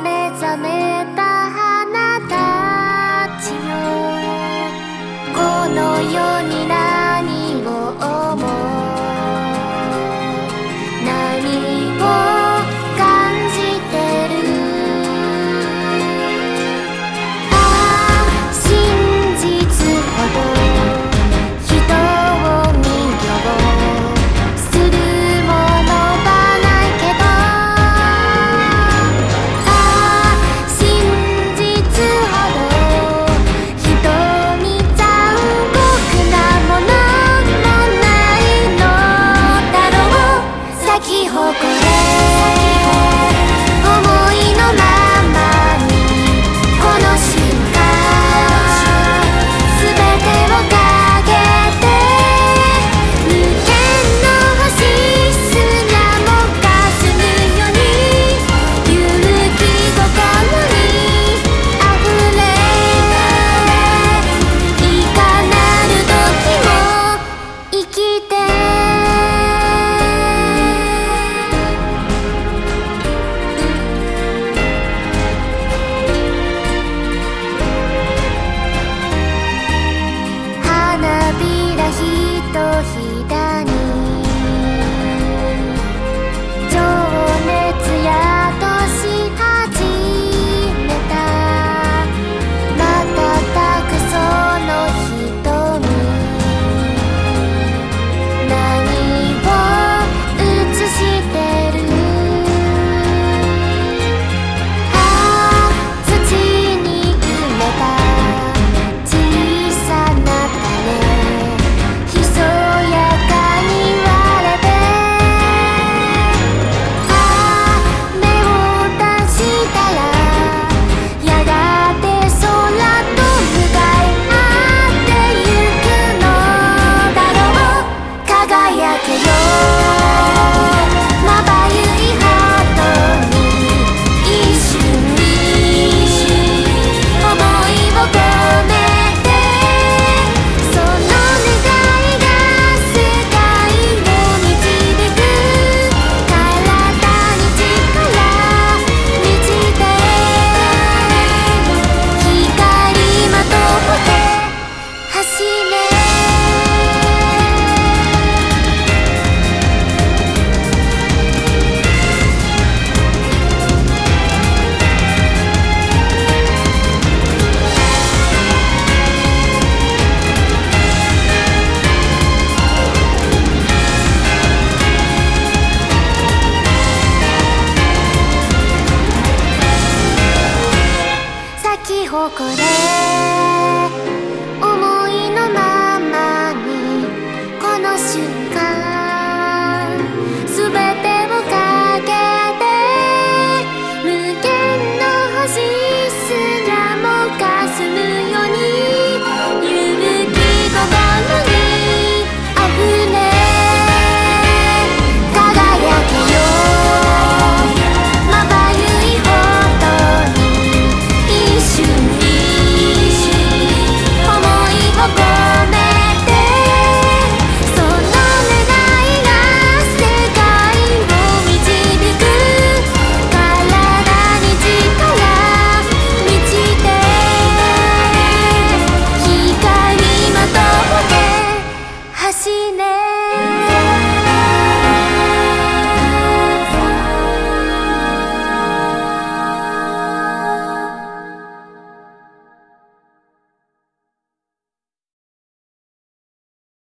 目覚めた花たちよ、この世に何を思う、何を感じてる。ああ、真実ほど人を魅了するものはないけど、ああ、真実ほど人に残酷なものもないのだろう。咲き誇れ思いのままに、この瞬間すべてをかけて、無限の星すらも霞むように、勇気心にあふれ、いかなる時も生きて。花びらひとひだに情熱宿し始めた。瞬くその瞳、何を映してる。ああ、土に埋めた小さなひそやかに割れて、ああ、目を出したらやがて空と向かい合ってゆくのだろう。輝けよまばゆいハートに、一瞬に想いを込めて、その願いが世界を導く。体に力満ちて、光まとって走れ。咲き誇れ